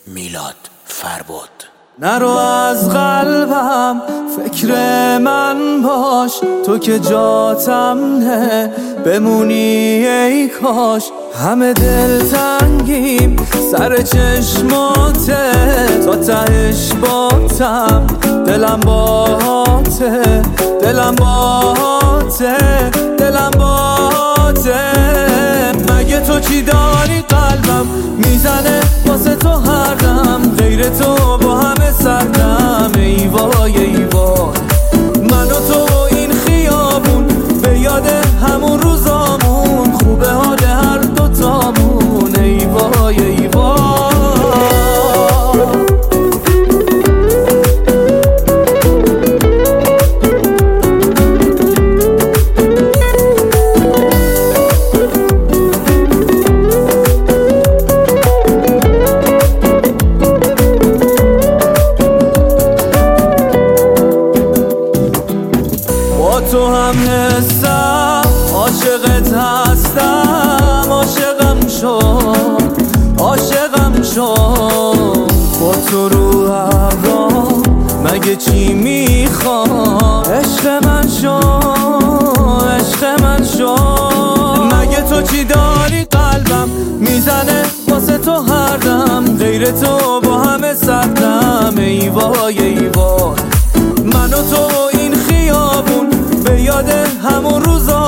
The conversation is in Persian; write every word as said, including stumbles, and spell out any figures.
میلاد فرباد. نرو از قلبم فکر من باش، تو که جاتم نه بمونی ای کاش. همه دل تنگیم سر چشماته، تا تهش باتم دلم باته، دلم باته، دلم باته. مگه تو چی داری قلبم میزنه واسه تو هر دم، غیر تو با همه سردم. ای وای ای وای، من و تو این خیابون به یاد همون روزامون، خوبه حال هر دوتامون. ای وای ای وای. تو هم حسم عاشقت هستم، عاشقم شو، عاشقم شو. با تو رو ابرام مگه چی میخوام، عشق من شو، عشق من شو. مگه تو چی داری قلبم میزنه واسه تو هر دم، غیر تو با همه سردم. ای وای ای وای، من و تو این خیابون به یاد همون روزا